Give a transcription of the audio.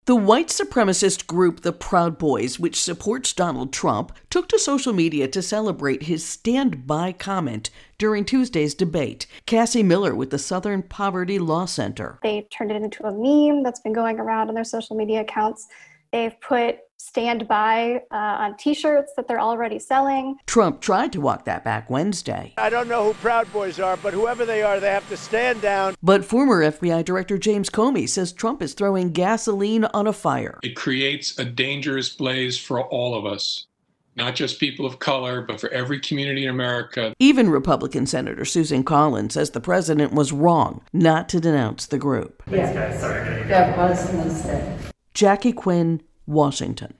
The white supremacist group the Proud Boys, which supports Donald Trump, took to social media to celebrate his stand by comment during Tuesday's debate. Cassie Miller with the Southern Poverty Law Center. They turned it into a meme that's been going around on their social media accounts. They've put stand by on T-shirts that they're already selling. Trump tried to walk that back Wednesday. I don't know who Proud Boys are, but whoever they are, they have to stand down. But former FBI Director James Comey says Trump is throwing gasoline on a fire. It creates a dangerous blaze for all of us. Not just people of color, but for every community in America. Even Republican Senator Susan Collins says the president was wrong not to denounce the group. Thanks, guys. Sorry, I gotta go. That was a mistake. Jackie Quinn, Washington.